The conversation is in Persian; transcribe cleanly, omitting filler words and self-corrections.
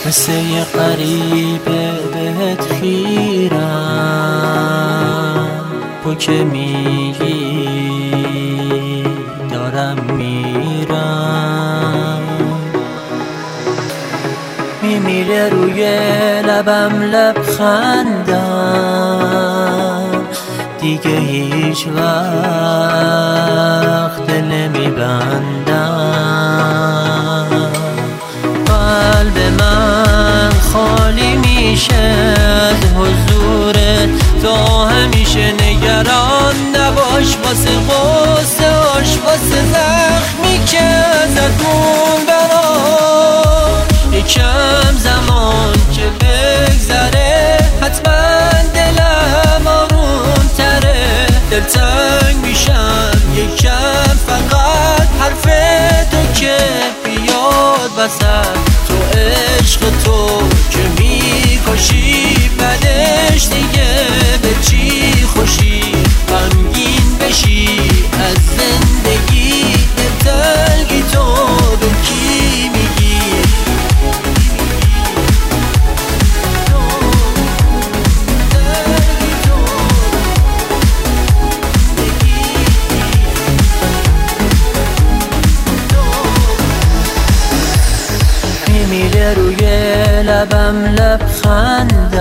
مثل یه غریبه بهت خیرم. تو که میگی دارم میرم، میمیره روی لبم لبخندم، دیگه هیچ وقت دل نمیبندم. قلب من خالی میشه از حضورت، تو همیشه نگران نباش واسه غصه هاش، واسه زخمی که ازتون براش. یکم زمان که بگذره حتما دلم آروم تره، دلتنگ میشم یکم فقط حرف تو که بیاد وسط. تو عشق تو که میکشی بعدش دیگه به چی خوشی، غمگین بشی از زندگی، دلتنگی تو به کی میگی؟ میمیره روی لبم لبخندم،